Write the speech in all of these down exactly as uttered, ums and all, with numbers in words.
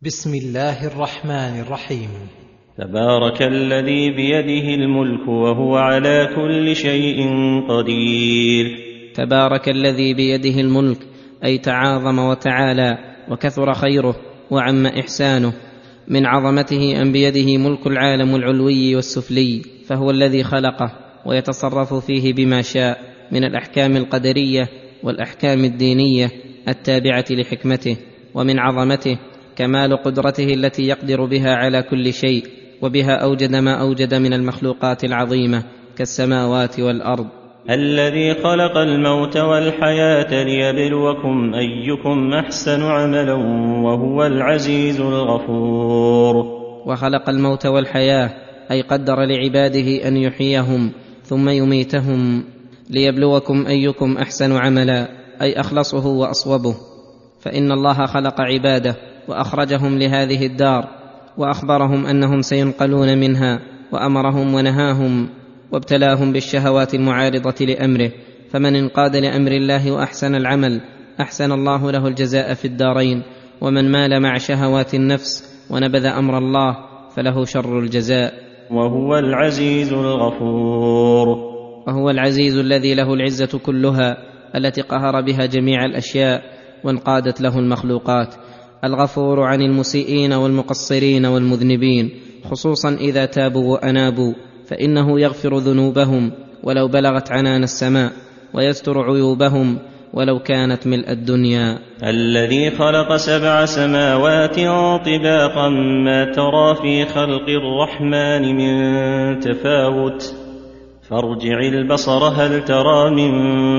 بسم الله الرحمن الرحيم. تبارك الذي بيده الملك وهو على كل شيء قدير. تبارك الذي بيده الملك، أي تعاظم وتعالى وكثر خيره وعم إحسانه. من عظمته أن بيده ملك العالم العلوي والسفلي، فهو الذي خلقه ويتصرف فيه بما شاء من الأحكام القدرية والأحكام الدينية التابعة لحكمته. ومن عظمته كمال قدرته التي يقدر بها على كل شيء، وبها أوجد ما أوجد من المخلوقات العظيمة كالسماوات والأرض. الذي خلق الموت والحياة ليبلوكم أيكم أحسن عملا وهو العزيز الغفور. وخلق الموت والحياة، أي قدر لعباده أن يحييهم ثم يميتهم ليبلوكم أيكم أحسن عملا، أي أخلصه وأصوبه. فإن الله خلق عباده وأخرجهم لهذه الدار، وأخبرهم أنهم سينقلون منها، وأمرهم ونهاهم وابتلاهم بالشهوات المعارضة لأمره. فمن انقاد لأمر الله وأحسن العمل أحسن الله له الجزاء في الدارين، ومن مال مع شهوات النفس ونبذ أمر الله فله شر الجزاء. وهو العزيز الغفور. وهو العزيز الذي له العزة كلها، التي قهر بها جميع الأشياء وانقادت له المخلوقات. الغفور عن المسيئين والمقصرين والمذنبين، خصوصا إذا تابوا وأنابوا، فإنه يغفر ذنوبهم ولو بلغت عنان السماء، ويستر عيوبهم ولو كانت ملء الدنيا. الذي خلق سبع سماوات طباقا ما ترى في خلق الرحمن من تفاوت فارجع البصر هل ترى من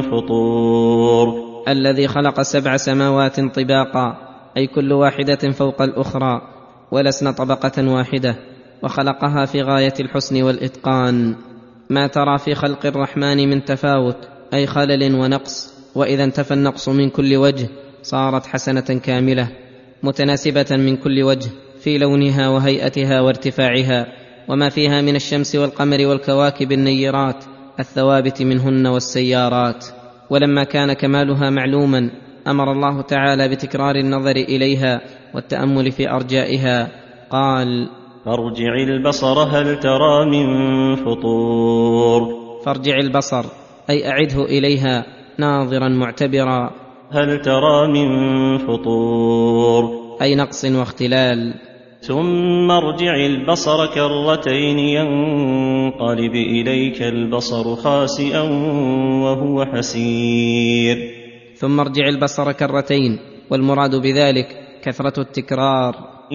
فطور. الذي خلق سبع سماوات طباقا، أي كل واحدة فوق الأخرى ولسن طبقة واحدة، وخلقها في غاية الحسن والإتقان. ما ترى في خلق الرحمن من تفاوت، أي خلل ونقص، وإذا انتفى النقص من كل وجه صارت حسنة كاملة متناسبة من كل وجه في لونها وهيئتها وارتفاعها، وما فيها من الشمس والقمر والكواكب النيرات الثوابت منهن والسيارات. ولما كان كمالها معلوما أمر الله تعالى بتكرار النظر إليها والتأمل في أرجائها. قال: فارجع البصر هل ترى من فطور. فارجع البصر، أي أعده إليها ناظرا معتبرا. هل ترى من فطور، أي نقص واختلال. ثم ارجع البصر كرتين ينقلب إليك البصر خاسئا وهو حسير. ثم ارجع البصر كرتين، والمراد بذلك كثرة التكرار.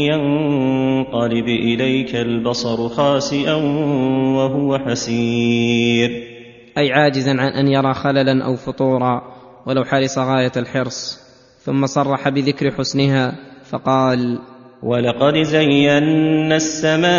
ينقلب إليك البصر خاسئا وهو حسير، أي عاجزا عن أن يرى خللا أو فطورا ولو حرص غاية الحرص. ثم صرح بذكر حسنها فقال: ولقد زينا السماء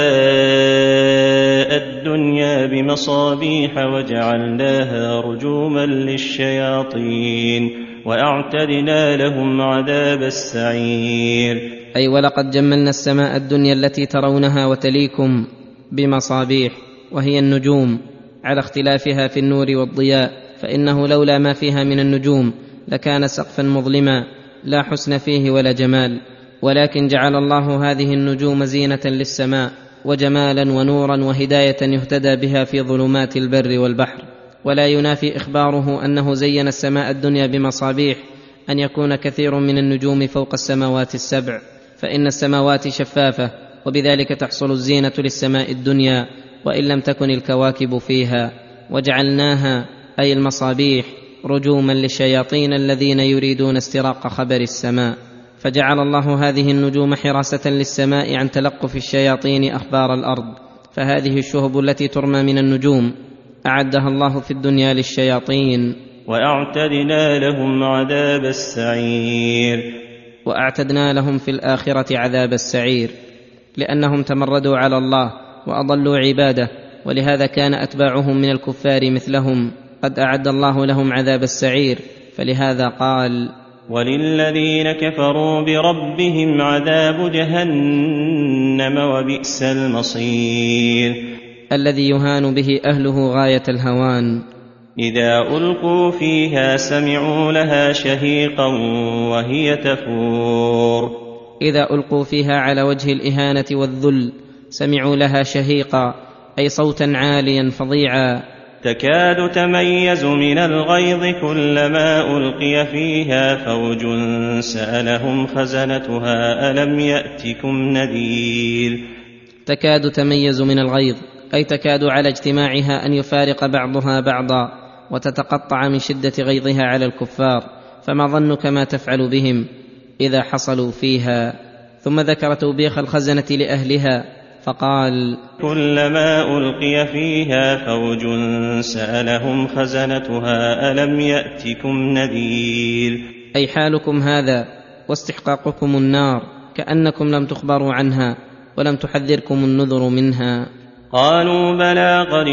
الدنيا بمصابيح وجعلناها رجوما للشياطين وأعتدنا لهم عذاب السعير. أي ولقد جملنا السماء الدنيا التي ترونها وتليكم بمصابيح، وهي النجوم، على اختلافها في النور والضياء، فإنه لولا ما فيها من النجوم لكان سقفا مظلما لا حسن فيه ولا جمال، ولكن جعل الله هذه النجوم زينة للسماء وجمالا ونورا وهداية يهتدى بها في ظلمات البر والبحر. ولا ينافي إخباره أنه زين السماء الدنيا بمصابيح أن يكون كثير من النجوم فوق السماوات السبع، فإن السماوات شفافة، وبذلك تحصل الزينة للسماء الدنيا وإن لم تكن الكواكب فيها. وجعلناها، أي المصابيح، رجوما للشياطين الذين يريدون استراق خبر السماء، فجعل الله هذه النجوم حراسة للسماء عن تلقف الشياطين أخبار الأرض. فهذه الشهب التي ترمى من النجوم أعدها الله في الدنيا للشياطين. وأعتدنا لهم عذاب السعير. وأعتدنا لهم في الآخرة عذاب السعير، لأنهم تمردوا على الله وأضلوا عباده، ولهذا كان أتباعهم من الكفار مثلهم قد أعد الله لهم عذاب السعير. فلهذا قال: وللذين كفروا بربهم عذاب جهنم وبئس المصير. الذي يهان به أهله غاية الهوان. إذا ألقوا فيها سمعوا لها شهيقا وهي تفور. إذا ألقوا فيها على وجه الإهانة والذل سمعوا لها شهيقا، أي صوتا عاليا فظيعا. تكاد تميز من الغيظ كلما ألقي فيها فوج سألهم خزنتها ألم يأتكم نذير. تكاد تميز من الغيظ، أي تكاد على اجتماعها أن يفارق بعضها بعضا وتتقطع من شدة غيظها على الكفار، فما ظنك ما تفعل بهم إذا حصلوا فيها. ثم ذكر توبيخ الخزنة لأهلها فقال: كلما ألقي فيها فوج سألهم خزنتها ألم يأتكم نذير. أي حالكم هذا واستحقاقكم النار كأنكم لم تخبروا عنها ولم تحذركم النذر منها. قالوا بلى قد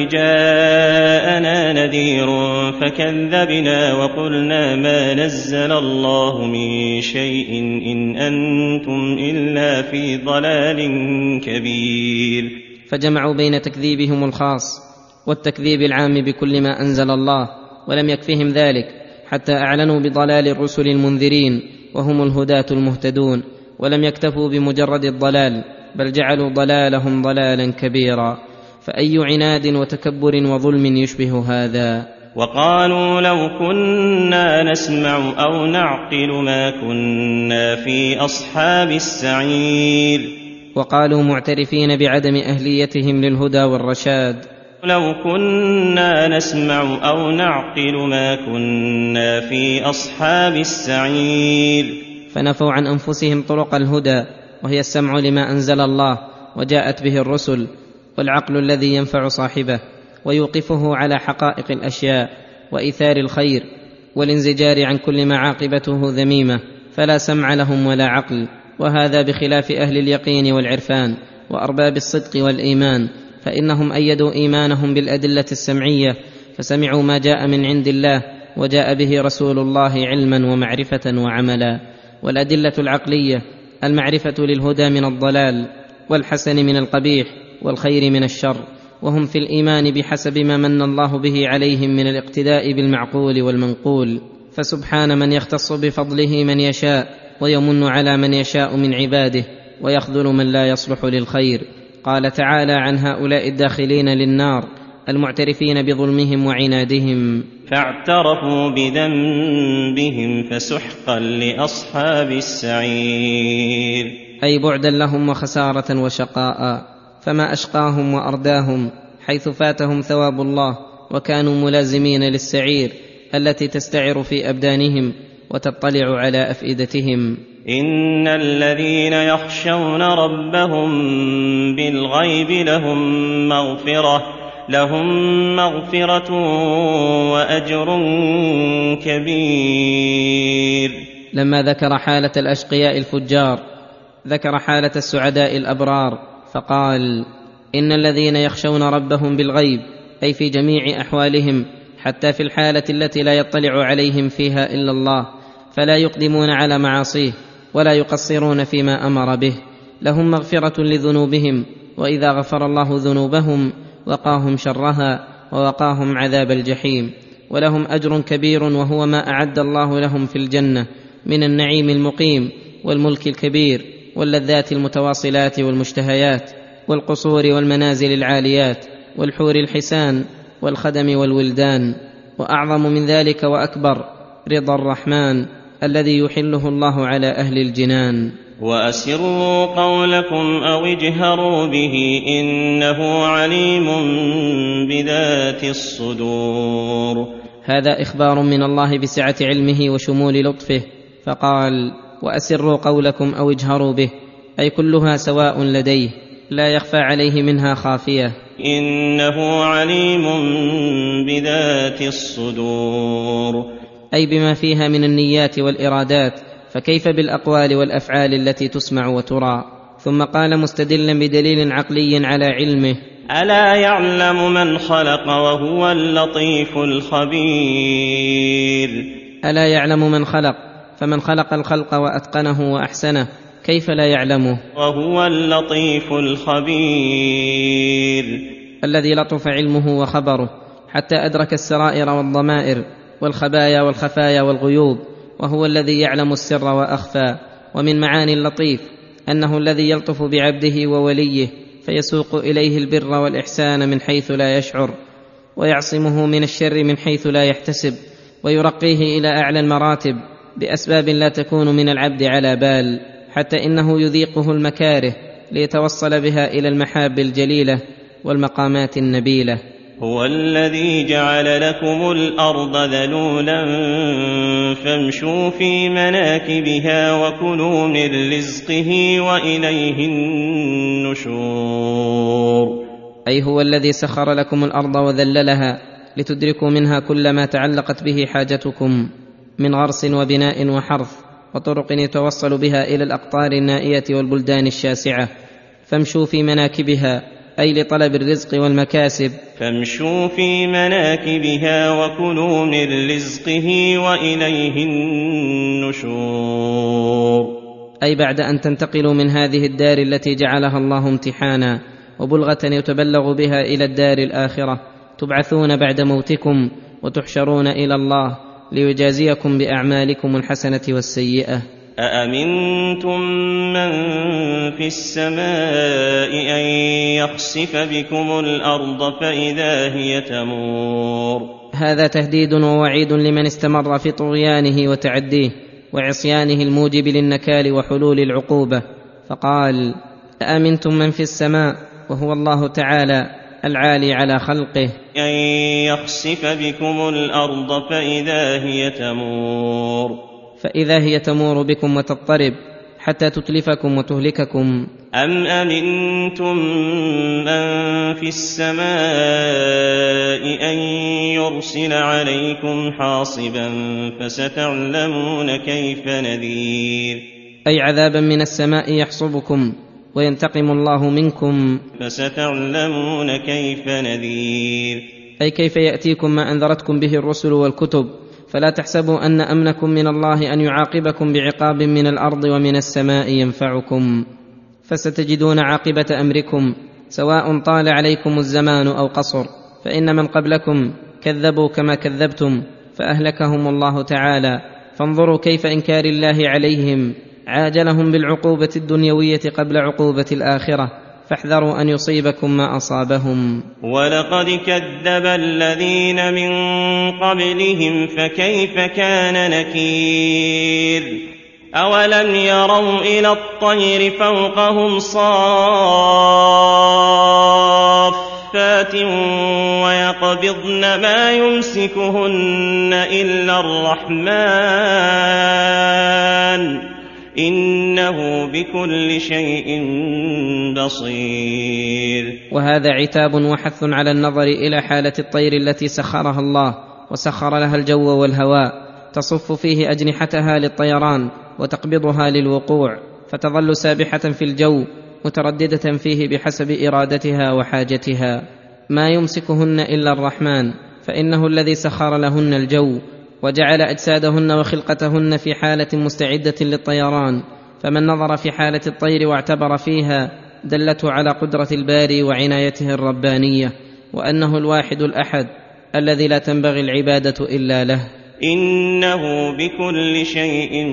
جاءنا نذير فكذبنا وقلنا ما نزل الله من شيء إن أنتم إلا في ضلال كبير. فجمعوا بين تكذيبهم الخاص والتكذيب العام بكل ما أنزل الله، ولم يكفهم ذلك حتى أعلنوا بضلال الرسل المنذرين وهم الهداة المهتدون، ولم يكتفوا بمجرد الضلال بل جعلوا ضلالهم ضلالا كبيرا. فأي عناد وتكبر وظلم يشبه هذا؟ وقالوا لو كنا نسمع أو نعقل ما كنا في أصحاب السعير. وقالوا معترفين بعدم أهليتهم للهدى والرشاد: لو كنا نسمع أو نعقل ما كنا في أصحاب السعير. فنفوا عن أنفسهم طرق الهدى، وهي السمع لما أنزل الله وجاءت به الرسل، والعقل الذي ينفع صاحبه ويوقفه على حقائق الأشياء وإيثار الخير والانزجار عن كل ما عاقبته ذميمة، فلا سمع لهم ولا عقل. وهذا بخلاف أهل اليقين والعرفان وأرباب الصدق والإيمان، فإنهم أيدوا إيمانهم بالأدلة السمعية، فسمعوا ما جاء من عند الله وجاء به رسول الله علما ومعرفة وعملا. والأدلة العقلية المعرفة للهدى من الضلال والحسن من القبيح والخير من الشر، وهم في الإيمان بحسب ما من الله به عليهم من الاقتداء بالمعقول والمنقول. فسبحان من يختص بفضله من يشاء ويمن على من يشاء من عباده ويخذل من لا يصلح للخير. قال تعالى عن هؤلاء الداخلين للنار المعترفين بظلمهم وعنادهم: فاعترفوا بذنبهم فسحقا لأصحاب السعير. أي بعدا لهم وخسارة وشقاء، فما أشقاهم وأرداهم حيث فاتهم ثواب الله وكانوا ملازمين للسعير التي تستعر في أبدانهم وتطلع على أفئدتهم. إن الذين يخشون ربهم بالغيب لهم مغفرة لهم مغفرة وأجر كبير. لما ذكر حالة الأشقياء الفجار ذكر حالة السعداء الأبرار فقال: إن الذين يخشون ربهم بالغيب، أي في جميع أحوالهم حتى في الحالة التي لا يطلع عليهم فيها إلا الله، فلا يقدمون على معاصيه ولا يقصرون فيما أمر به، لهم مغفرة لذنوبهم، وإذا غفر الله ذنوبهم وقاهم شرها ووقاهم عذاب الجحيم. ولهم أجر كبير وهو ما أعد الله لهم في الجنة من النعيم المقيم والملك الكبير واللذات المتواصلات والمشتهيات والقصور والمنازل العاليات والحور الحسان والخدم والولدان. وأعظم من ذلك وأكبر رضا الرحمن الذي يحله الله على أهل الجنان. وأسروا قولكم أو اجهروا به إنه عليم بذات الصدور. هذا إخبار من الله بسعة علمه وشمول لطفه، فقال: وأسروا قولكم أو اجهروا به، أي كلها سواء لديه لا يخفى عليه منها خافية. إنه عليم بذات الصدور، أي بما فيها من النيات والإرادات، فكيف بالأقوال والأفعال التي تسمع وترى. ثم قال مستدلا بدليل عقلي على علمه: ألا يعلم من خلق وهو اللطيف الخبير. ألا يعلم من خلق، فمن خلق الخلق وأتقنه وأحسنه كيف لا يعلمه؟ وهو اللطيف الخبير، الذي لطف علمه وخبره حتى أدرك السرائر والضمائر والخبايا والخفايا والغيوب، وهو الذي يعلم السر وأخفى، ومن معاني اللطيف أنه الذي يلطف بعبده ووليه فيسوق إليه البر والإحسان من حيث لا يشعر، ويعصمه من الشر من حيث لا يحتسب، ويرقيه إلى أعلى المراتب بأسباب لا تكون من العبد على بال، حتى إنه يذيقه المكاره ليتوصل بها إلى المحاب الجليلة والمقامات النبيلة. هو الذي جعل لكم الأرض ذلولا فامشوا في مناكبها وكلوا من رزقه وإليه النشور. أي هو الذي سخر لكم الأرض وذللها لتدركوا منها كل ما تعلقت به حاجتكم من غرس وبناء وحرث وطرق يتوصل بها إلى الأقطار النائية والبلدان الشاسعة. فامشوا في مناكبها أي لطلب الرزق والمكاسب. فامشوا في مناكبها وكلوا من رزقه وإليه النشور. أي بعد أن تنتقلوا من هذه الدار التي جعلها الله امتحانا وبلغة يتبلغ بها إلى الدار الآخرة، تبعثون بعد موتكم وتحشرون إلى الله ليجازيكم بأعمالكم الحسنة والسيئة. أأمنتم من في السماء أن يخسف بكم الأرض فإذا هي تمور. هذا تهديد ووعيد لمن استمر في طغيانه وتعديه وعصيانه الموجب للنكال وحلول العقوبة، فقال: أأمنتم من في السماء، وهو الله تعالى العالي على خلقه، أن يخسف بكم الأرض فإذا هي تمور. فإذا هي تمور بكم وتضطرب حتى تتلفكم وتهلككم. أم أمنتم من في السماء أن يرسل عليكم حاصبا فستعلمون كيف نذير. أي عذابا من السماء يحصبكم وينتقم الله منكم، فستعلمون كيف نذير. أي كيف يأتيكم ما أنذرتكم به الرسل والكتب، فلا تحسبوا أن أمنكم من الله أن يعاقبكم بعقاب من الأرض ومن السماء ينفعكم، فستجدون عاقبة أمركم سواء طال عليكم الزمان أو قصر، فإن من قبلكم كذبوا كما كذبتم فأهلكهم الله تعالى. فانظروا كيف إنكار الله عليهم عاجلهم بالعقوبة الدنيوية قبل عقوبة الآخرة، فاحذروا أن يصيبكم ما أصابهم. ولقد كذب الذين من قبلهم فكيف كان نكير. أولم يروا إلى الطير فوقهم صافات ويقبضن ما يمسكهن إلا الرحمن إنه بكل شيء بصير. وهذا عتاب وحث على النظر إلى حالة الطير التي سخرها الله وسخر لها الجو والهواء، تصف فيه أجنحتها للطيران وتقبضها للوقوع، فتظل سابحة في الجو مترددة فيه بحسب إرادتها وحاجتها. ما يمسكهن إلا الرحمن، فإنه الذي سخر لهن الجو وجعل أجسادهن وخلقتهن في حالة مستعدة للطيران. فمن نظر في حالة الطير واعتبر فيها دلته على قدرة الباري وعنايته الربانية، وأنه الواحد الأحد الذي لا تنبغي العبادة إلا له، إنه بكل شيء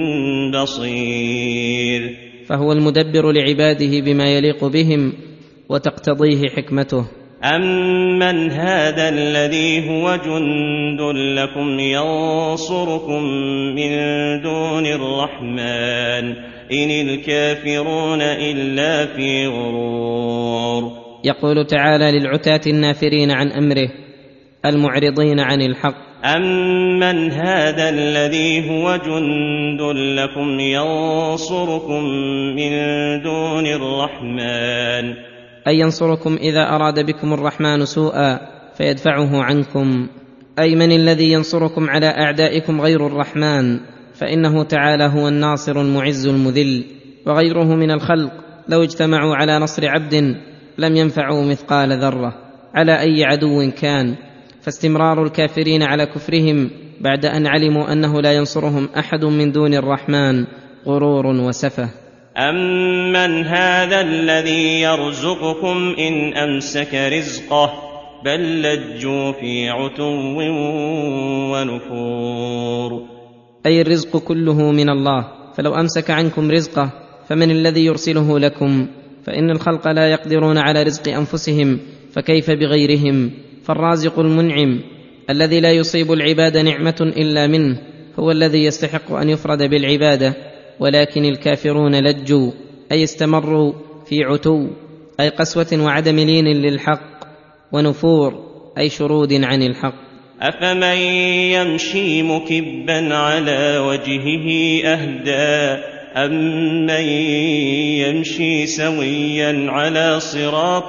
بصير. فهو المدبر لعباده بما يليق بهم وتقتضيه حكمته. أمن هذا الذي هو جند لكم ينصركم من دون الرحمن إن الكافرون إلا في غرور. يقول تعالى للعتاة النافرين عن أمره المعرضين عن الحق: أمن هذا الذي هو جند لكم ينصركم من دون الرحمن، أي ينصركم إذا أراد بكم الرحمن سوءا فيدفعه عنكم. أي من الذي ينصركم على أعدائكم غير الرحمن، فإنه تعالى هو الناصر المعز المذل، وغيره من الخلق لو اجتمعوا على نصر عبد لم ينفعوا مثقال ذرة على أي عدو كان. فاستمرار الكافرين على كفرهم بعد أن علموا أنه لا ينصرهم أحد من دون الرحمن غرور وسفه. أمن هذا الذي يرزقكم إن أمسك رزقه بل لجوا في عتو ونفور. أي الرزق كله من الله، فلو امسك عنكم رزقه فمن الذي يرسله لكم؟ فان الخلق لا يقدرون على رزق انفسهم، فكيف بغيرهم؟ فالرازق المنعم الذي لا يصيب العباد نعمه الا منه هو الذي يستحق ان يفرد بالعباده. ولكن الكافرون لجوا، اي استمروا في عتو، اي قسوه وعدم لين للحق، ونفور، اي شرود عن الحق. أفمن يمشي مكبا على وجهه أهدى أمن يمشي سويا على صراط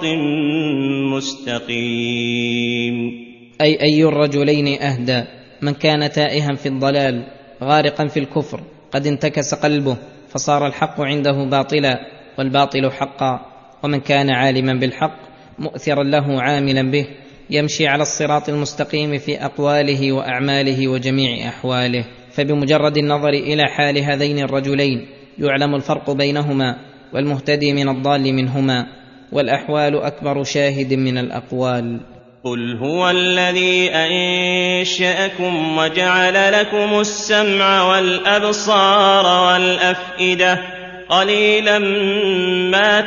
مستقيم. أي أي الرجلين أهدى؟ من كان تائها في الضلال غارقا في الكفر قد انتكس قلبه فصار الحق عنده باطلا والباطل حقا، ومن كان عالما بالحق مؤثرا له عاملا به يمشي على الصراط المستقيم في أقواله وأعماله وجميع أحواله. فبمجرد النظر إلى حال هذين الرجلين يعلم الفرق بينهما، والمهتدي من الضال منهما، والأحوال أكبر شاهد من الأقوال. قل هو الذي أنشأكم وجعل لكم السمع والأبصار والأفئدة قليلا ما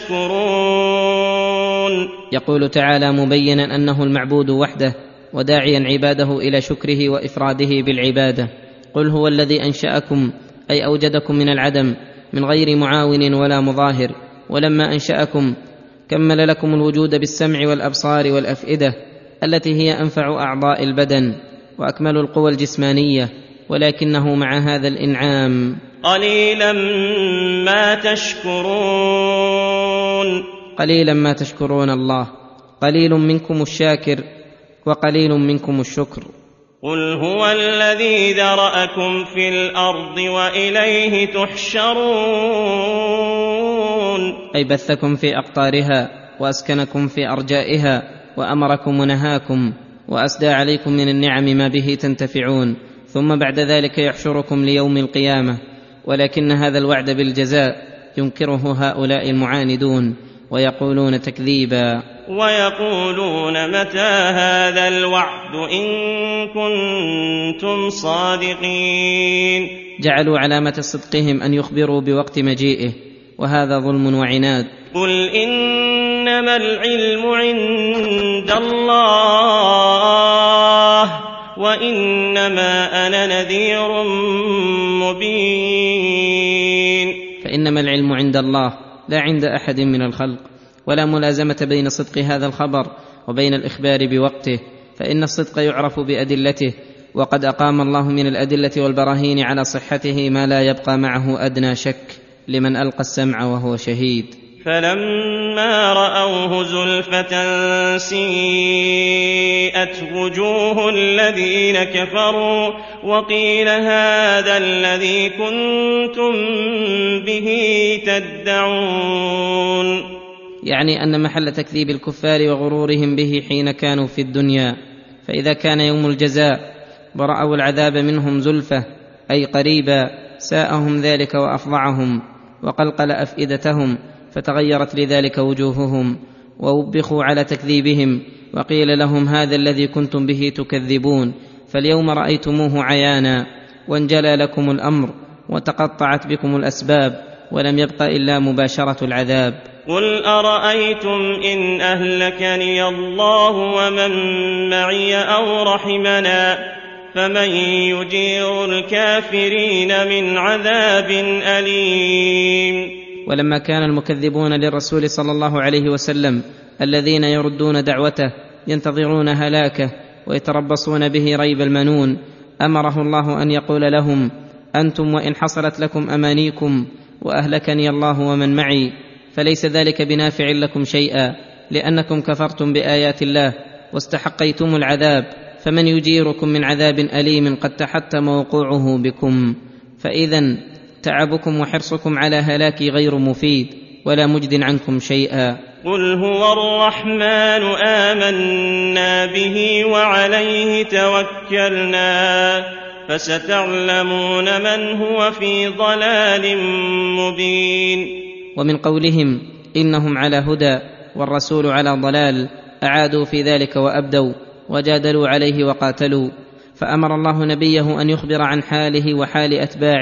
تشكرون. يقول تعالى مبينا أنه المعبود وحده وداعيا عباده إلى شكره وإفراده بالعبادة. قل هو الذي أنشأكم، أي أوجدكم من العدم من غير معاون ولا مظاهر، ولما أنشأكم كمل لكم الوجود بالسمع والأبصار والأفئدة التي هي أنفع أعضاء البدن وأكمل القوى الجسمانية، ولكنه مع هذا الإنعام قليلا ما تشكرون. قليلا ما تشكرون الله، قليل منكم الشاكر وقليل منكم الشكر. قل هو الذي ذرأكم في الأرض وإليه تحشرون. أي بثكم في أقطارها وأسكنكم في أرجائها وأمركم ونهاكم وأسدى عليكم من النعم ما به تنتفعون، ثم بعد ذلك يحشركم ليوم القيامة. ولكن هذا الوعد بالجزاء ينكره هؤلاء المعاندون ويقولون تكذيبا، ويقولون متى هذا الوعد إن كنتم صادقين. جعلوا علامة صدقهم أن يخبروا بوقت مجيئه، وهذا ظلم وعناد. قل إنما العلم عند الله وإنما أنا نذير مبين. فإنما العلم عند الله لا عند أحد من الخلق، ولا ملازمة بين صدق هذا الخبر وبين الإخبار بوقته، فإن الصدق يعرف بأدلته، وقد أقام الله من الأدلة والبراهين على صحته ما لا يبقى معه أدنى شك لمن ألقى السمع وهو شهيد. فلما رأوه زلفة سيئت وجوه الذين كفروا وقيل هذا الذي كنتم به تدعون. يعني أن محل تكذيب الكفار وغرورهم به حين كانوا في الدنيا، فإذا كان يوم الجزاء ورأوا العذاب منهم زلفة أي قريبا ساءهم ذلك وأفظعهم وقلقل أفئدتهم، فتغيرت لذلك وجوههم ووبخوا على تكذيبهم، وقيل لهم هذا الذي كنتم به تكذبون، فاليوم رأيتموه عيانا وانجلى لكم الأمر وتقطعت بكم الأسباب ولم يبق إلا مباشرة العذاب. قل أرأيتم إن أهلكني الله ومن معي أو رحمنا فمن يجير الكافرين من عذاب أليم. ولما كان المكذبون للرسول صلى الله عليه وسلم الذين يردون دعوته ينتظرون هلاكه ويتربصون به ريب المنون، أمره الله أن يقول لهم أنتم وإن حصلت لكم أمانيكم وأهلكني الله ومن معي فليس ذلك بنافع لكم شيئا، لأنكم كفرتم بآيات الله واستحقيتم العذاب، فمن يجيركم من عذاب أليم قد تحتم وقوعه بكم. فإذن تعبكم وحرصكم على هلاكي غير مفيد ولا مجد عنكم شيئا. قل هو الرحمن آمنا به وعليه توكلنا فستعلمون من هو في ضلال مبين. ومن قولهم إنهم على هدى والرسول على ضلال أعادوا في ذلك وأبدوا وجادلوا عليه وقاتلوا، فأمر الله نبيه أن يخبر عن حاله وحال أتباعه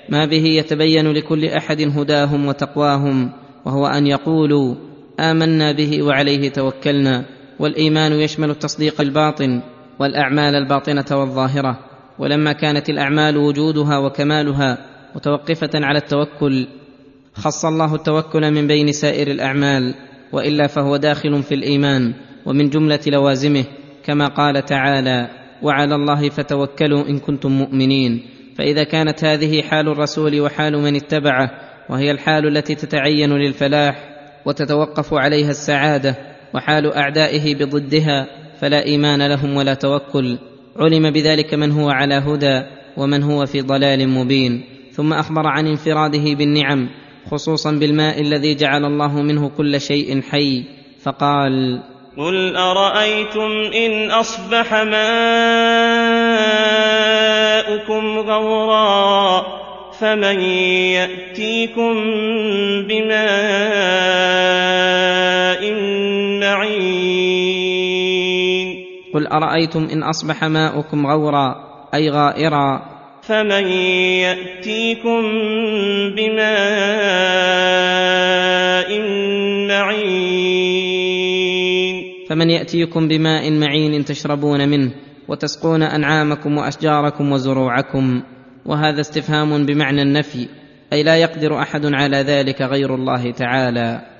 ما به يتبين لكل احد هداهم وتقواهم، وهو ان يقولوا آمنا به وعليه توكلنا. والايمان يشمل التصديق الباطن والاعمال الباطنه والظاهره. ولما كانت الاعمال وجودها وكمالها متوقفه على التوكل خص الله التوكل من بين سائر الاعمال، والا فهو داخل في الايمان ومن جمله لوازمه، كما قال تعالى: وعلى الله فتوكلوا ان كنتم مؤمنين. فاذا كانت هذه حال الرسول وحال من اتبعه، وهي الحال التي تتعين للفلاح وتتوقف عليها السعاده، وحال اعدائه بضدها، فلا ايمان لهم ولا توكل. علم بذلك من هو على هدى ومن هو في ضلال مبين. ثم اخبر عن انفراده بالنعم، خصوصا بالماء الذي جعل الله منه كل شيء حي، فقال: قل أرأيتم إن أصبح ماؤكم غورا فمن يأتيكم بماء معين. قل أرأيتم إن أصبح ماؤكم غورا أي غائرا، فمن يأتيكم بماء معين. فمن يأتيكم بماء معين تشربون منه وتسقون أنعامكم وأشجاركم وزروعكم. وهذا استفهام بمعنى النفي، أي لا يقدر أحد على ذلك غير الله تعالى.